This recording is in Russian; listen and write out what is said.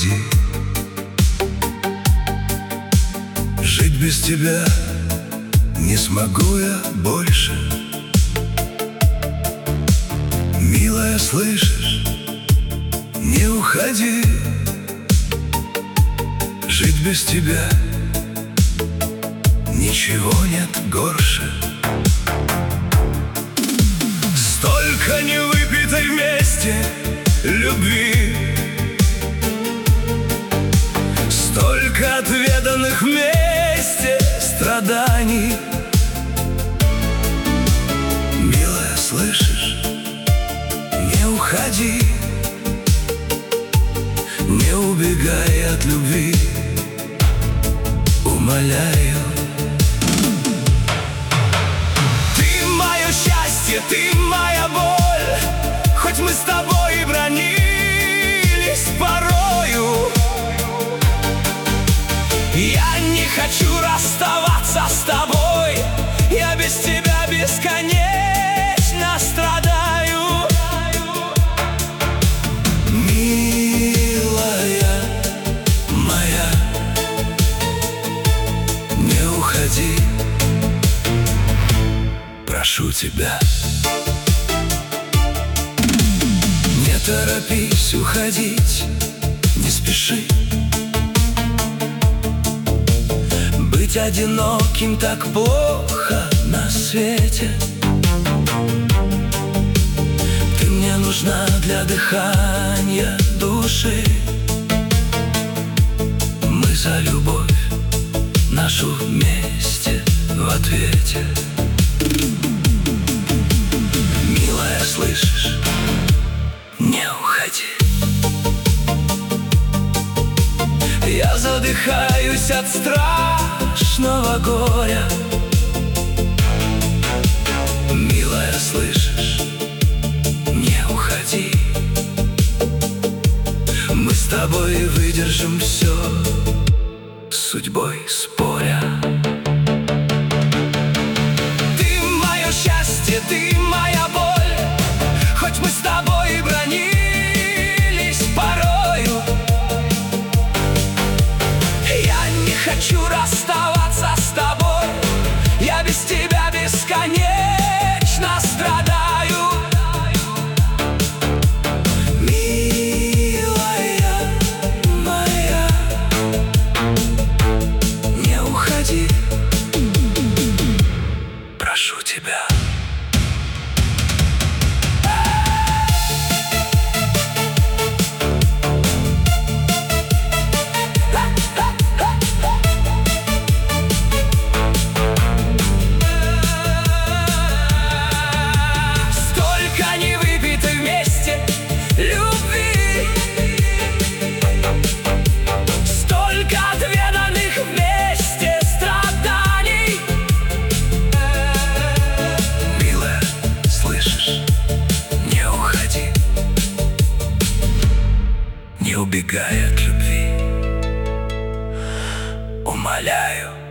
уходи. Жить без тебя не смогу я больше. Милая, слышишь, не уходи. Жить без тебя ничего нет горше. Столько невыпитой вместе любви, столько отведанных вместе страданий. Милая, слышишь, не уходи, не убегай от любви, умоляю. Ты мое счастье, ты моя боль, хоть мы с тобой и бронились порою. Я не хочу расставаться с тобой, я без тебя бесконечно страдаю. Милая моя, не уходи, прошу тебя. Не торопись уходить, не спеши. Быть одиноким так плохо на свете. Ты мне нужна для дыхания души. Мы за любовь нашу вместе в ответе. Милая, слышишь, не уходи. Я задыхаюсь от страшного горя. Милая, слышишь, не уходи. Мы с тобой выдержим все, с судьбой споря. Ты мое счастье, ты моя боль, хоть мы с тобой и бронились порою. Я не хочу расставаться с тобой, я без тебя бесконечно страдаю. Милая моя, не уходи, прошу тебя. Не убегай от любви, умоляю.